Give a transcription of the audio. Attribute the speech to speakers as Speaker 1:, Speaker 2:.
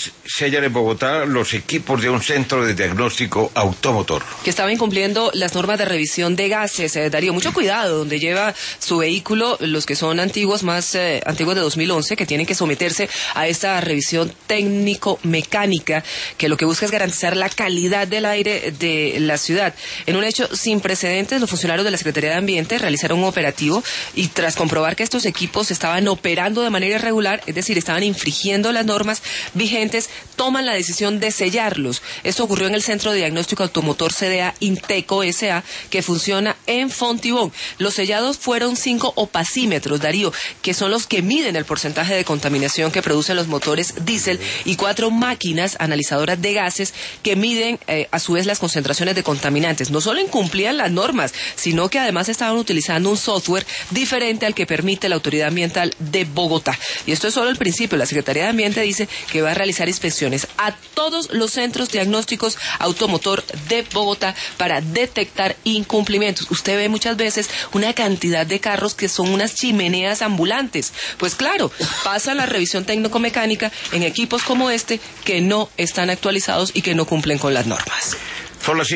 Speaker 1: Sellan en Bogotá los equipos de un centro de diagnóstico automotor
Speaker 2: que estaba incumpliendo las normas de revisión de gases. Darío, mucho cuidado donde lleva su vehículo, los que son antiguos, más antiguos de 2011, que tienen que someterse a esta revisión técnico-mecánica, que lo que busca es garantizar la calidad del aire de la ciudad. En un hecho sin precedentes, los funcionarios de la Secretaría de Ambiente realizaron un operativo y tras comprobar que estos equipos estaban operando de manera irregular, es decir, estaban infringiendo las normas vigentes, toman la decisión de sellarlos. Esto ocurrió en el Centro de Diagnóstico Automotor CDA Inteco S.A., que funciona en Fontibón. Los sellados fueron 5 opacímetros, Darío, que son los que miden el porcentaje de contaminación que producen los motores diésel, y 4 máquinas analizadoras de gases que miden a su vez las concentraciones de contaminantes. No solo incumplían las normas, sino que además estaban utilizando un software diferente al que permite la Autoridad Ambiental de Bogotá. Y esto es solo el principio. La Secretaría de Ambiente dice que va a realizar inspecciones a todos los centros diagnósticos automotor de Bogotá para detectar incumplimientos. Usted ve muchas veces una cantidad de carros que son unas chimeneas ambulantes. Pues claro, pasan la revisión técnico-mecánica en equipos como este que no están actualizados y que no cumplen con las normas.
Speaker 1: Son las